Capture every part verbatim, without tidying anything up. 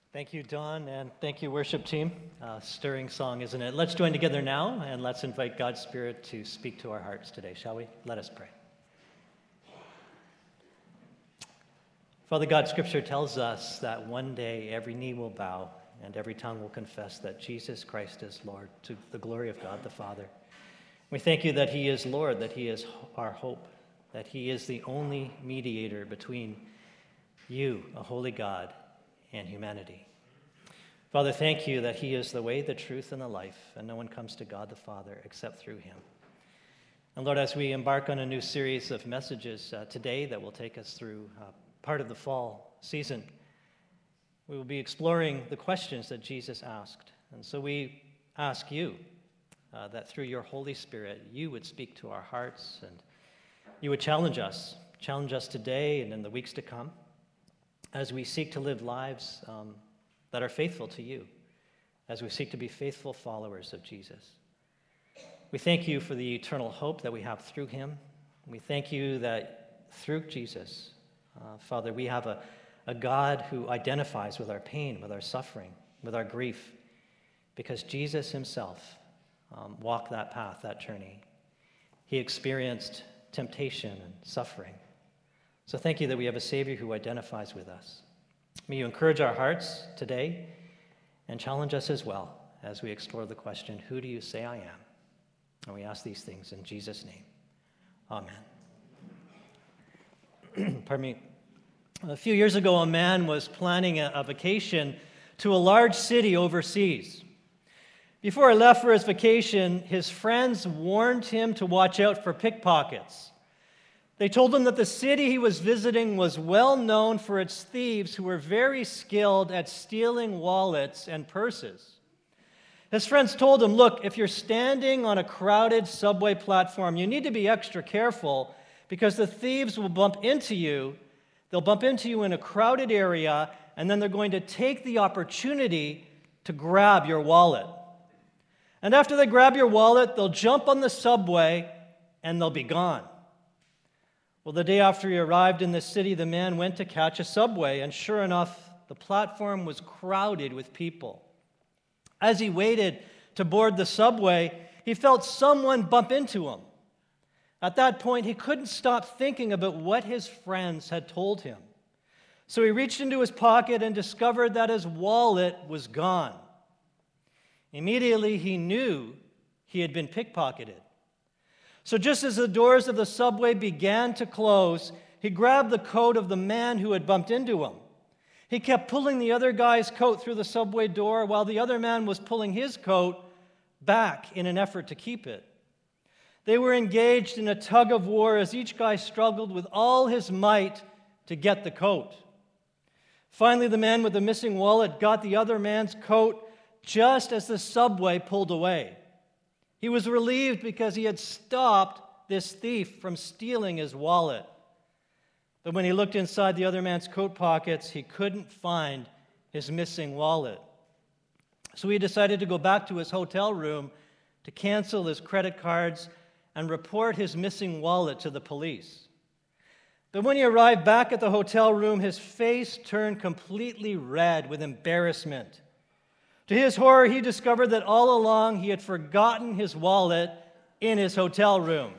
Thank you, Don, and thank you, worship team. Uh, stirring song, isn't it? Let's join together now, and let's invite God's Spirit to speak to our hearts today, shall we? Let us pray. Father God, Scripture tells us that one day every knee will bow and every tongue will confess that Jesus Christ is Lord, to the glory of God the Father. We thank you that He is Lord, that He is our hope, that He is the only mediator between you, a holy God, and humanity. Father, thank you that He is the way, the truth, and the life, and no one comes to God the Father except through Him. And Lord, as we embark on a new series of messages uh, today that will take us through uh, part of the fall season, we will be exploring the questions that Jesus asked. And so we ask you uh, that through your Holy Spirit, you would speak to our hearts and you would challenge us, challenge us today and in the weeks to come, as we seek to live lives um, that are faithful to you, as we seek to be faithful followers of Jesus. We thank you for the eternal hope that we have through him. We thank you that through Jesus, uh, Father, we have a, a God who identifies with our pain, with our suffering, with our grief, because Jesus himself um, walked that path, that journey. He experienced temptation and suffering. So thank you that we have a Savior who identifies with us. May you encourage our hearts today and challenge us as well as we explore the question, who do you say I am? And we ask these things in Jesus' name. Amen. Pardon me. A few years ago, a man was planning a, a vacation to a large city overseas. Before he left for his vacation, his friends warned him to watch out for pickpockets. They told him that the city he was visiting was well known for its thieves who were very skilled at stealing wallets and purses. His friends told him, look, if you're standing on a crowded subway platform, you need to be extra careful because the thieves will bump into you. They'll bump into you in a crowded area, and then they're going to take the opportunity to grab your wallet. And after they grab your wallet, they'll jump on the subway, and they'll be gone. Well, the day after he arrived in the city, the man went to catch a subway, and sure enough, the platform was crowded with people. As he waited to board the subway, he felt someone bump into him. At that point, he couldn't stop thinking about what his friends had told him. So he reached into his pocket and discovered that his wallet was gone. Immediately, he knew he had been pickpocketed. So just as the doors of the subway began to close, he grabbed the coat of the man who had bumped into him. He kept pulling the other guy's coat through the subway door while the other man was pulling his coat back in an effort to keep it. They were engaged in a tug of war as each guy struggled with all his might to get the coat. Finally, the man with the missing wallet got the other man's coat just as the subway pulled away. He was relieved because he had stopped this thief from stealing his wallet. But when he looked inside the other man's coat pockets, he couldn't find his missing wallet. So he decided to go back to his hotel room to cancel his credit cards and report his missing wallet to the police. But when he arrived back at the hotel room, his face turned completely red with embarrassment. To his horror, he discovered that all along he had forgotten his wallet in his hotel room.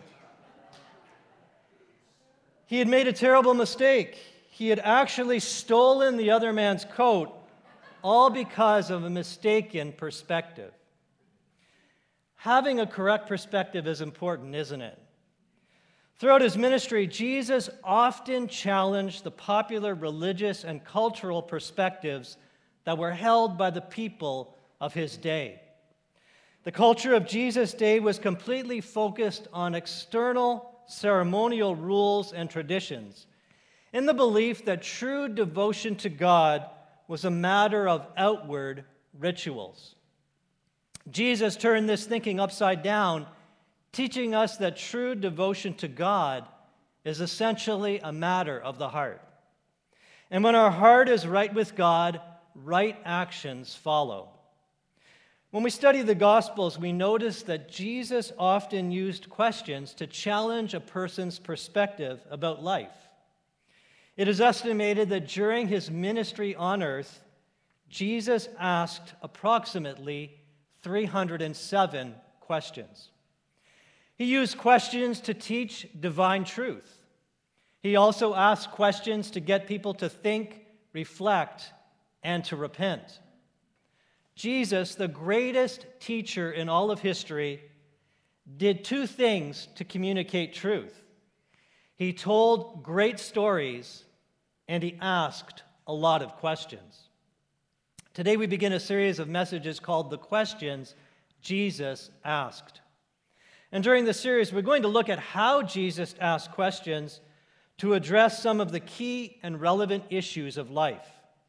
He had made a terrible mistake. He had actually stolen the other man's coat, all because of a mistaken perspective. Having a correct perspective is important, isn't it? Throughout his ministry, Jesus often challenged the popular religious and cultural perspectives that were held by the people of his day. The culture of Jesus' day was completely focused on external ceremonial rules and traditions, in the belief that true devotion to God was a matter of outward rituals. Jesus turned this thinking upside down, teaching us that true devotion to God is essentially a matter of the heart. And when our heart is right with God, right actions follow. When we study the Gospels, we notice that Jesus often used questions to challenge a person's perspective about life. It is estimated that during his ministry on earth, Jesus asked approximately three hundred seven questions. He used questions to teach divine truth. He also asked questions to get people to think, reflect, and to repent. Jesus, the greatest teacher in all of history, did two things to communicate truth. He told great stories, and he asked a lot of questions. Today we begin a series of messages called The Questions Jesus Asked. And during the series, we're going to look at how Jesus asked questions to address some of the key and relevant issues of life.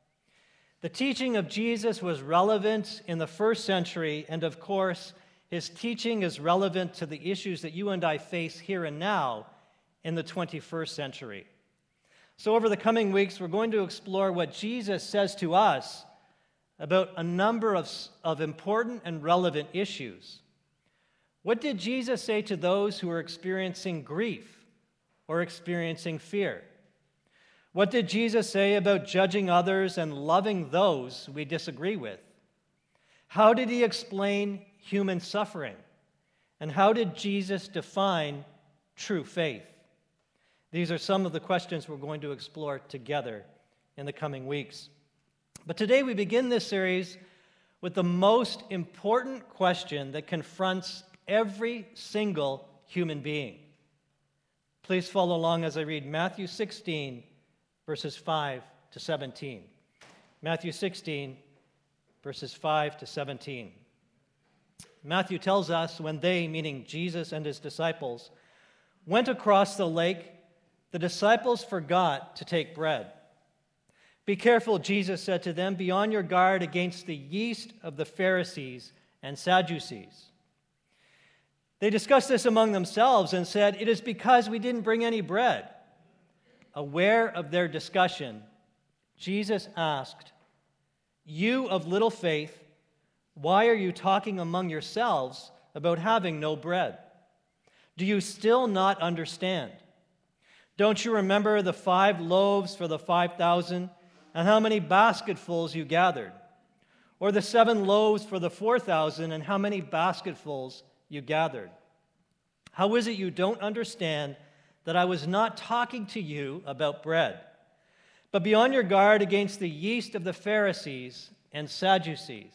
The teaching of Jesus was relevant in the first century, and of course, his teaching is relevant to the issues that you and I face here and now in the twenty-first century. So over the coming weeks, we're going to explore what Jesus says to us about a number of, of important and relevant issues. What did Jesus say to those who were experiencing grief or experiencing fear? What did Jesus say about judging others and loving those we disagree with? How did he explain human suffering? And how did Jesus define true faith? These are some of the questions we're going to explore together in the coming weeks. But today we begin this series with the most important question that confronts every single human being. Please follow along as I read Matthew sixteen, verses five to seventeen. Matthew sixteen, verses five to seventeen. Matthew tells us when they, meaning Jesus and his disciples, went across the lake, the disciples forgot to take bread. "Be careful," Jesus said to them, "be on your guard against the yeast of the Pharisees and Sadducees." They discussed this among themselves and said, "It is because we didn't bring any bread." Aware of their discussion, Jesus asked, "You of little faith, why are you talking among yourselves about having no bread? Do you still not understand? Don't you remember the five loaves for the five thousand and how many basketfuls you gathered? Or the seven loaves for the four thousand and how many basketfuls you gathered? How is it you don't understand that I was not talking to you about bread? But be on your guard against the yeast of the Pharisees and Sadducees."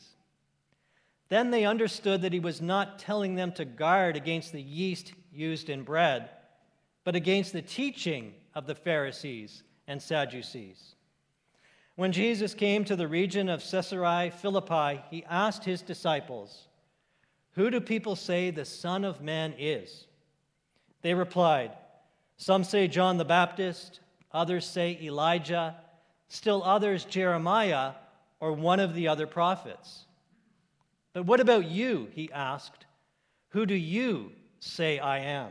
Then they understood that he was not telling them to guard against the yeast used in bread, but against the teaching of the Pharisees and Sadducees. When Jesus came to the region of Caesarea Philippi, he asked his disciples, "Who do people say the Son of Man is?" They replied, "Some say John the Baptist, others say Elijah, still others Jeremiah or one of the other prophets." "But what about you?" he asked. "Who do you say I am?"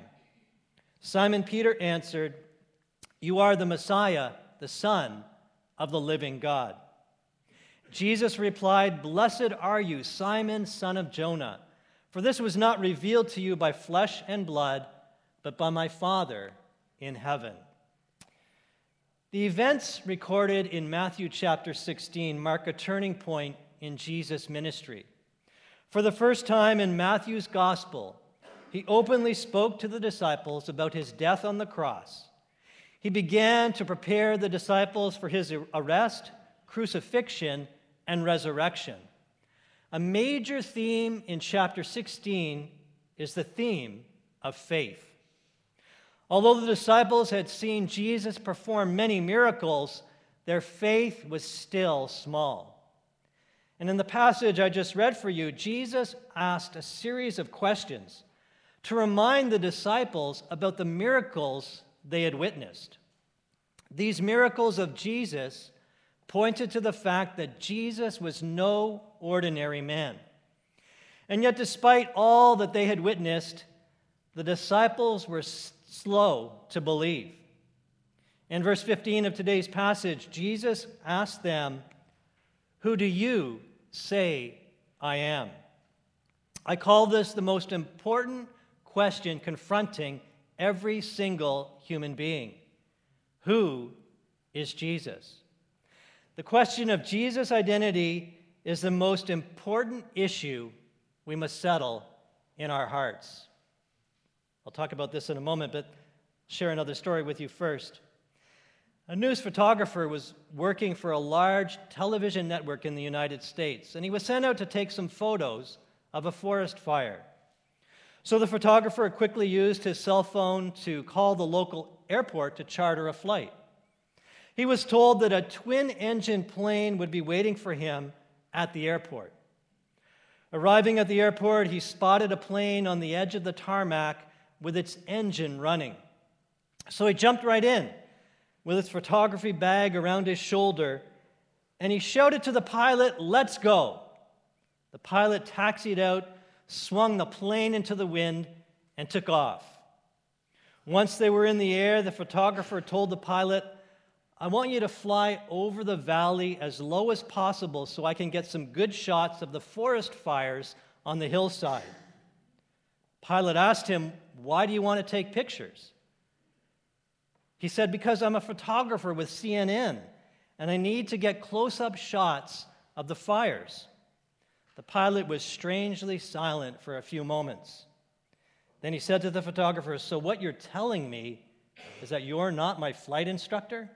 Simon Peter answered, "You are the Messiah, the Son of the living God." Jesus replied, "Blessed are you, Simon, son of Jonah, for this was not revealed to you by flesh and blood, but by my Father in heaven." The events recorded in Matthew chapter sixteen mark a turning point in Jesus' ministry. For the first time in Matthew's gospel, he openly spoke to the disciples about his death on the cross. He began to prepare the disciples for his arrest, crucifixion, and resurrection. A major theme in chapter sixteen is the theme of faith. Although the disciples had seen Jesus perform many miracles, their faith was still small. And in the passage I just read for you, Jesus asked a series of questions to remind the disciples about the miracles they had witnessed. These miracles of Jesus pointed to the fact that Jesus was no ordinary man. And yet, despite all that they had witnessed, the disciples were slow to believe. In verse fifteen of today's passage, Jesus asked them, "Who do you say I am?" I call this the most important question confronting every single human being. Who is Jesus? The question of Jesus' identity is the most important issue we must settle in our hearts. I'll talk about this in a moment, but share another story with you first. A news photographer was working for a large television network in the United States, and he was sent out to take some photos of a forest fire. So the photographer quickly used his cell phone to call the local airport to charter a flight. He was told that a twin-engine plane would be waiting for him at the airport. Arriving at the airport, he spotted a plane on the edge of the tarmac with its engine running. So he jumped right in with his photography bag around his shoulder, and he shouted to the pilot, "Let's go." The pilot taxied out, swung the plane into the wind, and took off. Once they were in the air, the photographer told the pilot, "I want you to fly over the valley as low as possible so I can get some good shots of the forest fires on the hillside." The pilot asked him, "Why do you want to take pictures?" He said, "Because I'm a photographer with C N N, and I need to get close-up shots of the fires." The pilot was strangely silent for a few moments. Then he said to the photographer, "So what you're telling me is that you're not my flight instructor?"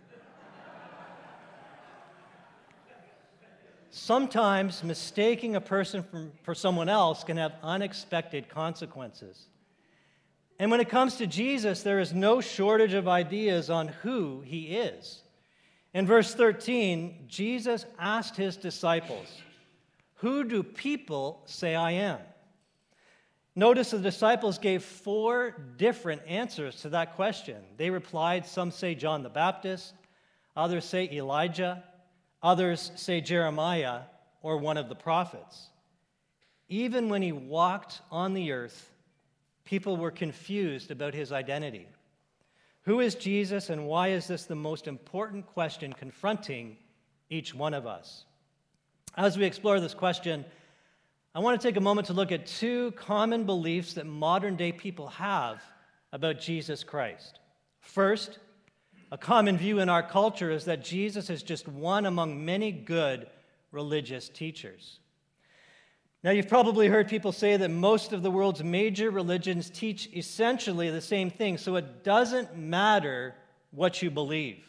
Sometimes mistaking a person for, for someone else can have unexpected consequences. And when it comes to Jesus, there is no shortage of ideas on who he is. In verse thirteen, Jesus asked his disciples, "Who do people say I am?" Notice the disciples gave four different answers to that question. They replied, some say John the Baptist, others say Elijah, others say Jeremiah or one of the prophets. Even when he walked on the earth, people were confused about his identity. Who is Jesus, and why is this the most important question confronting each one of us? As we explore this question, I want to take a moment to look at two common beliefs that modern-day people have about Jesus Christ. First, a common view in our culture is that Jesus is just one among many good religious teachers. Now, you've probably heard people say that most of the world's major religions teach essentially the same thing, so it doesn't matter what you believe.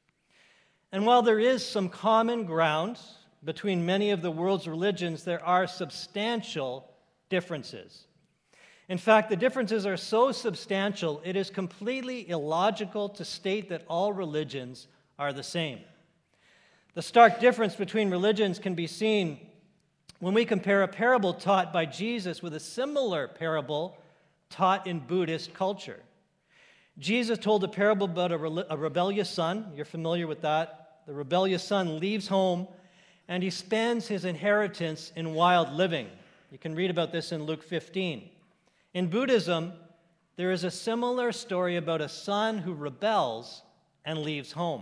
And while there is some common ground between many of the world's religions, there are substantial differences. In fact, the differences are so substantial, it is completely illogical to state that all religions are the same. The stark difference between religions can be seen when we compare a parable taught by Jesus with a similar parable taught in Buddhist culture. Jesus told a parable about a, re- a rebellious son. You're familiar with that. The rebellious son leaves home and he spends his inheritance in wild living. You can read about this in Luke fifteen. In Buddhism, there is a similar story about a son who rebels and leaves home.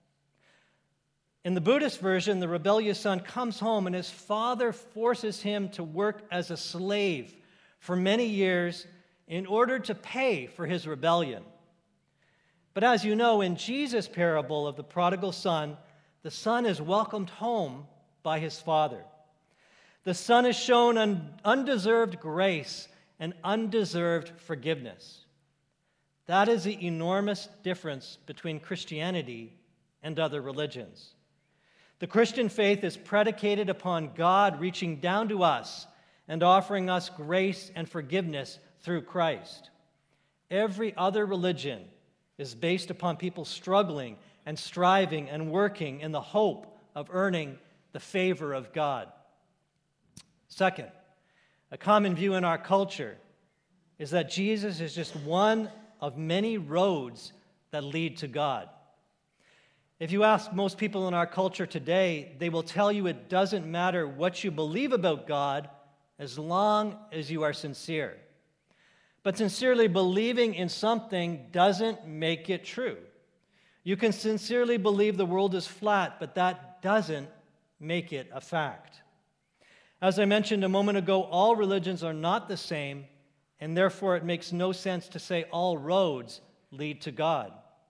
In the Buddhist version, the rebellious son comes home and his father forces him to work as a slave for many years in order to pay for his rebellion. But as you know, in Jesus' parable of the prodigal son, the son is welcomed home by his father. The son is shown un- undeserved grace and undeserved forgiveness. That is the enormous difference between Christianity and other religions. The Christian faith is predicated upon God reaching down to us and offering us grace and forgiveness through Christ. Every other religion is based upon people struggling and striving and working in the hope of earning the favor of God. Second, a common view in our culture is that Jesus is just one of many roads that lead to God. If you ask most people in our culture today, they will tell you it doesn't matter what you believe about God as long as you are sincere. But sincerely believing in something doesn't make it true. You can sincerely believe the world is flat, but that doesn't make it a fact. As I mentioned a moment ago, all religions are not the same, and therefore it makes no sense to say all roads lead to God.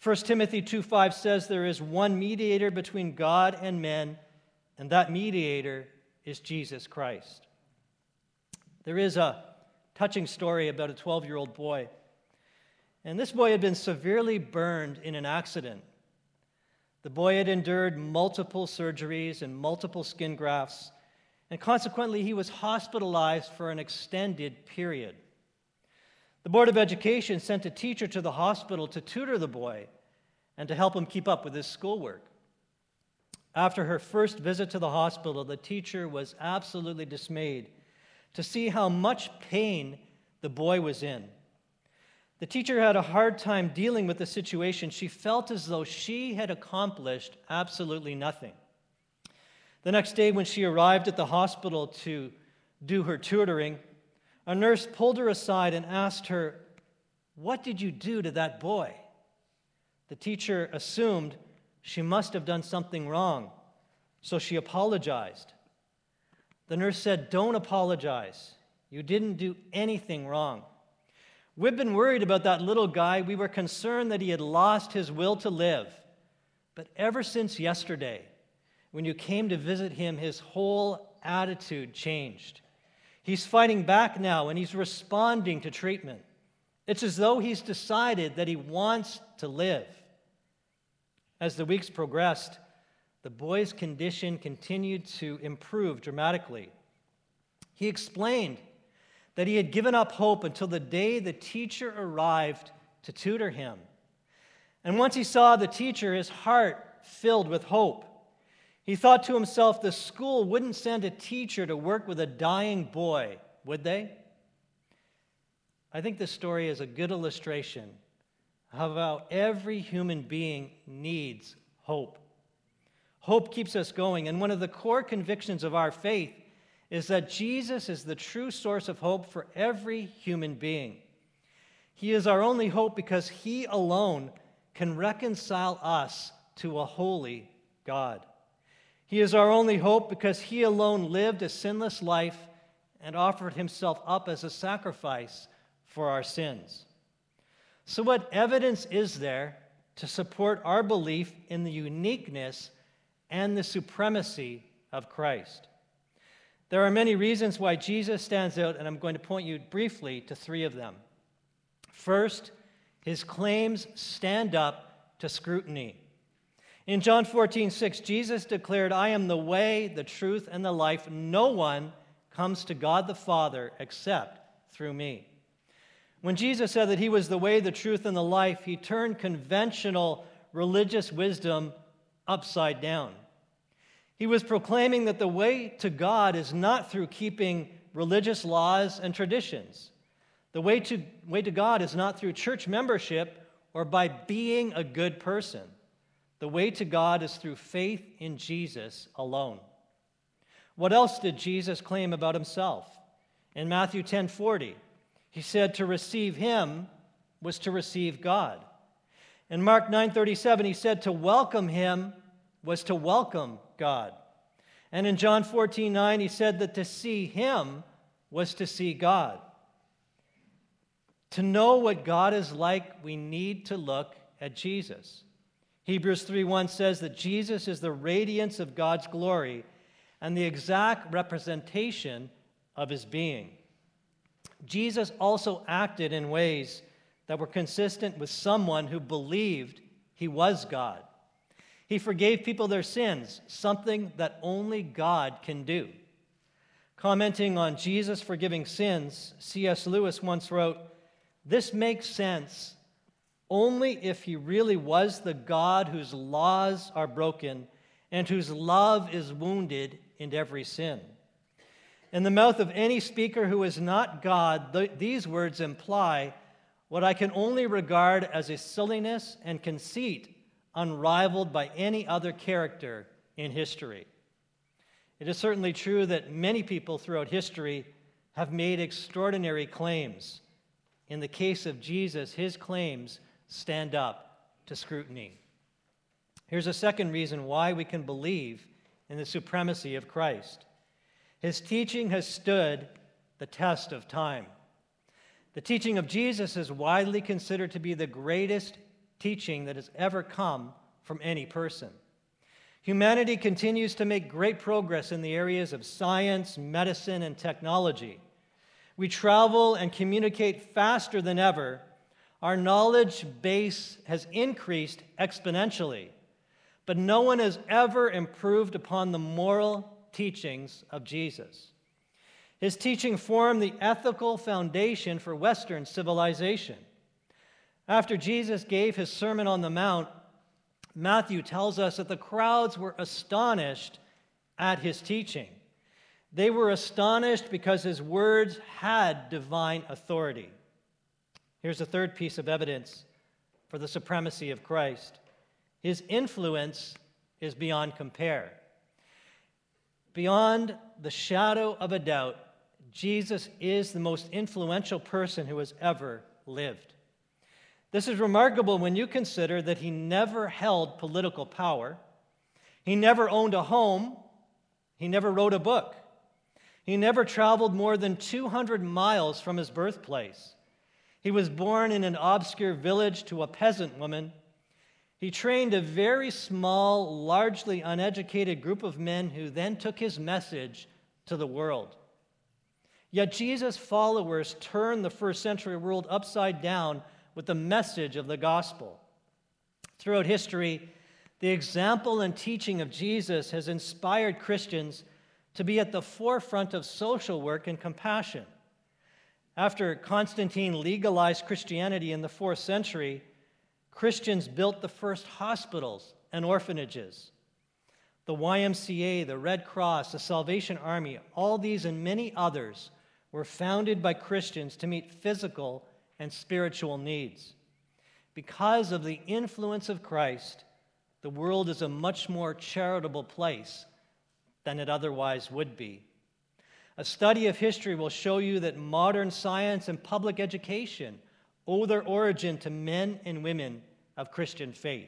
First Timothy two five says there is one mediator between God and men, and that mediator is Jesus Christ. There is a touching story about a twelve-year-old boy, and this boy had been severely burned in an accident. The boy had endured multiple surgeries and multiple skin grafts, and consequently he was hospitalized for an extended period. The Board of Education sent a teacher to the hospital to tutor the boy and to help him keep up with his schoolwork. After her first visit to the hospital, the teacher was absolutely dismayed to see how much pain the boy was in. The teacher had a hard time dealing with the situation. She felt as though she had accomplished absolutely nothing. The next day, when she arrived at the hospital to do her tutoring, a nurse pulled her aside and asked her, "What did you do to that boy?" The teacher assumed she must have done something wrong, so she apologized. The nurse said, "Don't apologize. You didn't do anything wrong. We've been worried about that little guy. We were concerned that he had lost his will to live. But ever since yesterday, when you came to visit him, his whole attitude changed. He's fighting back now, and he's responding to treatment. It's as though he's decided that he wants to live." As the weeks progressed, the boy's condition continued to improve dramatically. He explained that he had given up hope until the day the teacher arrived to tutor him. And once he saw the teacher, his heart filled with hope. He thought to himself, the school wouldn't send a teacher to work with a dying boy, would they? I think this story is a good illustration of how every human being needs hope. Hope keeps us going, and one of the core convictions of our faith is that Jesus is the true source of hope for every human being. He is our only hope because He alone can reconcile us to a holy God. He is our only hope because He alone lived a sinless life and offered Himself up as a sacrifice for our sins. So what evidence is there to support our belief in the uniqueness and the supremacy of Christ? There are many reasons why Jesus stands out, and I'm going to point you briefly to three of them. First, His claims stand up to scrutiny. In John fourteen six, Jesus declared, "I am the way, the truth, and the life. No one comes to God the Father except through me." When Jesus said that He was the way, the truth, and the life, He turned conventional religious wisdom upside down. He was proclaiming that the way to God is not through keeping religious laws and traditions. The way to, way to God is not through church membership or by being a good person. The way to God is through faith in Jesus alone. What else did Jesus claim about Himself? In Matthew ten forty, He said to receive Him was to receive God. In Mark nine thirty-seven, He said to welcome Him was to welcome God. And in John fourteen nine, He said that to see Him was to see God. To know what God is like, we need to look at Jesus. Hebrews three one says that Jesus is the radiance of God's glory and the exact representation of His being. Jesus also acted in ways that were consistent with someone who believed He was God. He forgave people their sins, something that only God can do. Commenting on Jesus forgiving sins, C S Lewis once wrote, "This makes sense only if He really was the God whose laws are broken and whose love is wounded in every sin." In the mouth of any speaker who is not God, th- these words imply what I can only regard as a silliness and conceit unrivaled by any other character in history. It is certainly true that many people throughout history have made extraordinary claims. In the case of Jesus, His claims stand up to scrutiny. Here's a second reason why we can believe in the supremacy of Christ. His teaching has stood the test of time. The teaching of Jesus is widely considered to be the greatest teaching that has ever come from any person. Humanity continues to make great progress in the areas of science, medicine, and technology. We travel and communicate faster than ever. Our knowledge base has increased exponentially, but no one has ever improved upon the moral teachings of Jesus. His teaching formed the ethical foundation for Western civilization. After Jesus gave his Sermon on the Mount, Matthew tells us that the crowds were astonished at his teaching. They were astonished because his words had divine authority. Here's a third piece of evidence for the supremacy of Christ. His influence is beyond compare. Beyond the shadow of a doubt, Jesus is the most influential person who has ever lived. This is remarkable when you consider that he never held political power. He never owned a home. He never wrote a book. He never traveled more than two hundred miles from his birthplace. He was born in an obscure village to a peasant woman. He trained a very small, largely uneducated group of men who then took his message to the world. Yet Jesus' followers turned the first century world upside down with the message of the gospel. Throughout history, the example and teaching of Jesus has inspired Christians to be at the forefront of social work and compassion. After Constantine legalized Christianity in the fourth century, Christians built the first hospitals and orphanages. The Y M C A, the Red Cross, the Salvation Army, all these and many others were founded by Christians to meet physical and spiritual needs. Because of the influence of Christ, the world is a much more charitable place than it otherwise would be. A study of history will show you that modern science and public education owe their origin to men and women of Christian faith.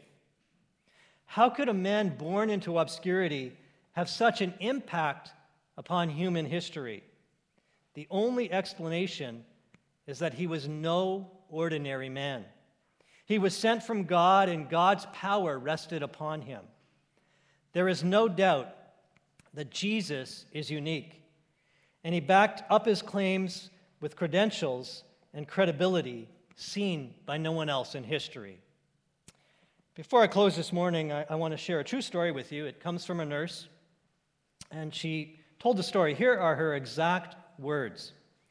How could a man born into obscurity have such an impact upon human history? The only explanation is that he was no ordinary man. He was sent from God, and God's power rested upon him. There is no doubt that Jesus is unique, and he backed up his claims with credentials and credibility seen by no one else in history. Before I close this morning, I, I want to share a true story with you. It comes from a nurse, and she told the story. Here are her exact words.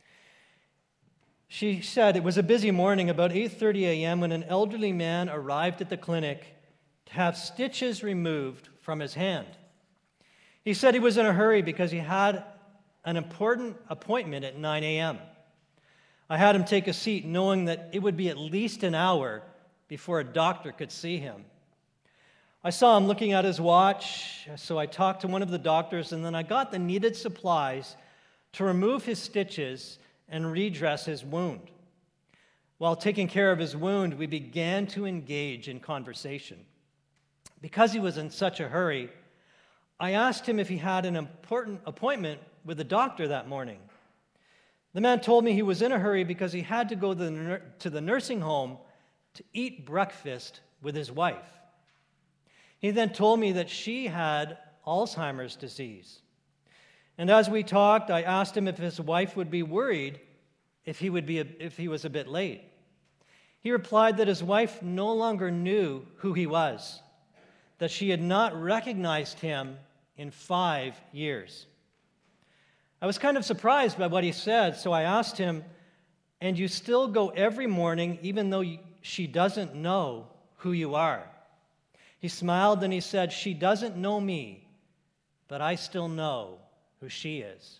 She said, "It was a busy morning about eight thirty a.m. when an elderly man arrived at the clinic to have stitches removed from his hand. He said he was in a hurry because he had an important appointment at nine a.m. I had him take a seat knowing that it would be at least an hour before a doctor could see him. I saw him looking at his watch, so I talked to one of the doctors, and then I got the needed supplies to remove his stitches and redress his wound. While taking care of his wound, we began to engage in conversation. Because he was in such a hurry, I asked him if he had an important appointment with the doctor that morning. The man told me he was in a hurry because he had to go to the, to the nursing home to eat breakfast with his wife. He then told me that she had Alzheimer's disease. And as we talked, I asked him if his wife would be worried if he would be a, if he was a bit late. He replied that his wife no longer knew who he was, that she had not recognized him in five years. I was kind of surprised by what he said, so I asked him, "And you still go every morning even though you, she doesn't know who you are?" He smiled and he said, "She doesn't know me, but I still know who she is."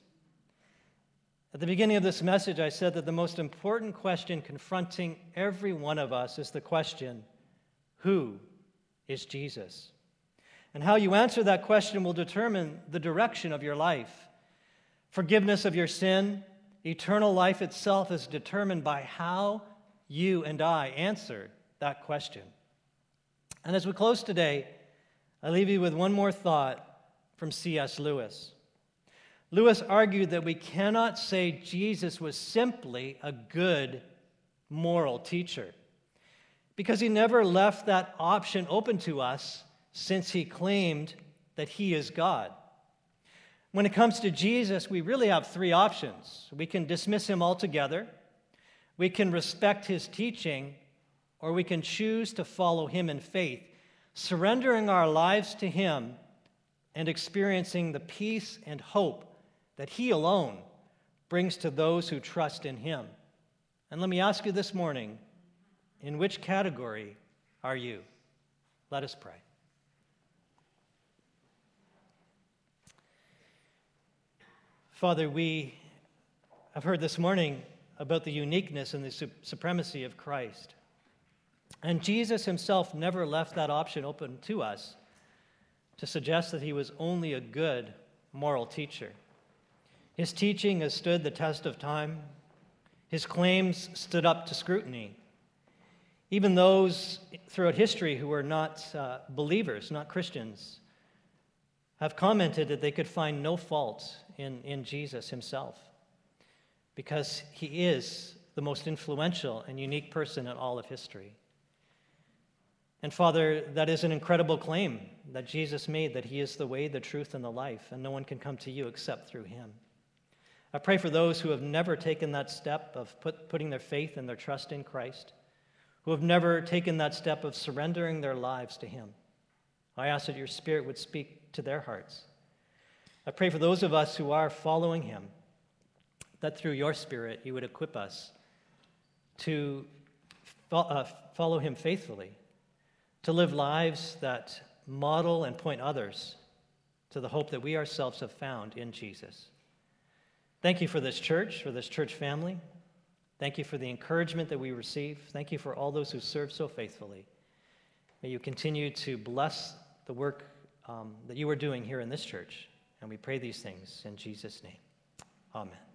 At the beginning of this message, I said that the most important question confronting every one of us is the question, who is Jesus? And how you answer that question will determine the direction of your life. Forgiveness of your sin, eternal life itself is determined by how you and I answer that question. And as we close today, I leave you with one more thought from C S Lewis. Lewis argued that we cannot say Jesus was simply a good moral teacher. because he never left that option open to us since he claimed that he is God. When it comes to Jesus, we really have three options. We can dismiss him altogether, we can respect his teaching, or we can choose to follow him in faith, surrendering our lives to him and experiencing the peace and hope that he alone brings to those who trust in him. And let me ask you this morning, in which category are you? Let us pray. Father, we have heard this morning about the uniqueness and the su- supremacy of Christ. And Jesus himself never left that option open to us to suggest that he was only a good moral teacher. His teaching has stood the test of time. His claims stood up to scrutiny. Even those throughout history who were not uh, believers, not Christians, have commented that they could find no fault in, in Jesus himself because he is the most influential and unique person in all of history. And Father, that is an incredible claim that Jesus made, that he is the way, the truth, and the life, and no one can come to you except through him. I pray for those who have never taken that step of put, putting their faith and their trust in Christ, who have never taken that step of surrendering their lives to him. I ask that your Spirit would speak to their hearts. I pray for those of us who are following him, that through your Spirit you would equip us to fo- uh, follow him faithfully, to live lives that model and point others to the hope that we ourselves have found in Jesus. Thank you for this church, for this church family. Thank you for the encouragement that we receive. Thank you for all those who serve so faithfully. May you continue to bless the work um, that you are doing here in this church. And we pray these things in Jesus' name. Amen.